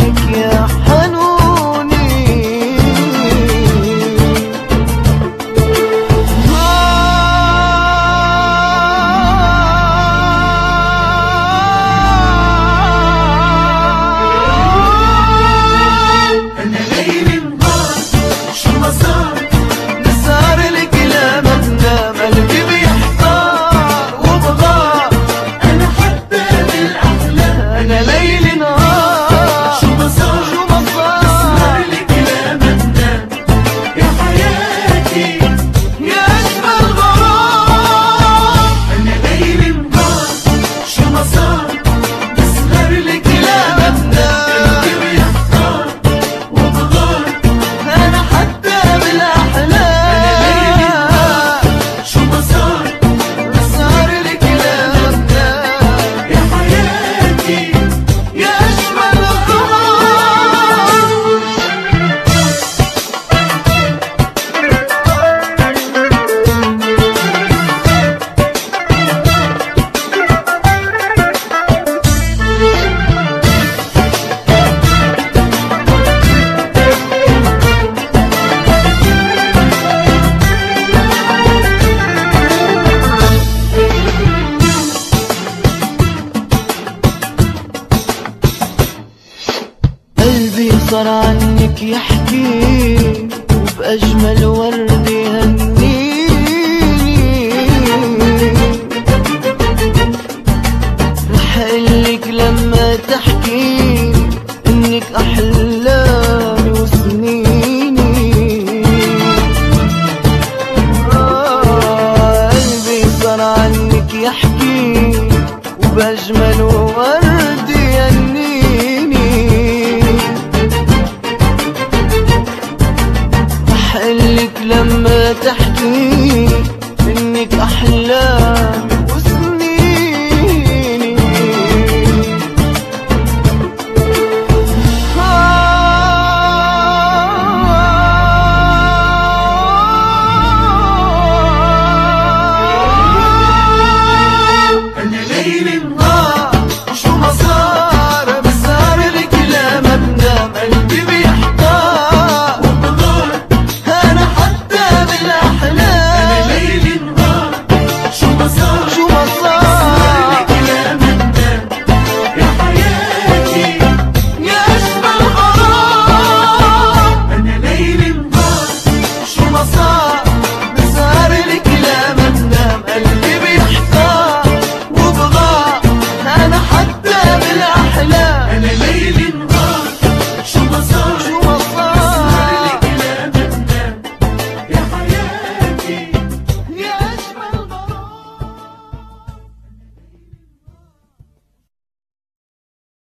عنك يا حنوني. أنا ليل نهار شو ما صار صار الكلام أندام قلبي بيحتار وبغار. أنا حتى بالأحلام أنا ليل نهار شو ما صار شو ما صار صار الكلام أندام يا حياتي يا أجمل غرام. أنا ليل نهار شو ما صار بسهر الكلام أندام قلبي بيحتار وبغار. أنا حتى بالأحلام شو ما صار صار الكلام أندام يا حياتي يا أجمل غرام. قلبي صار عنك يحكي وبأجمل وردة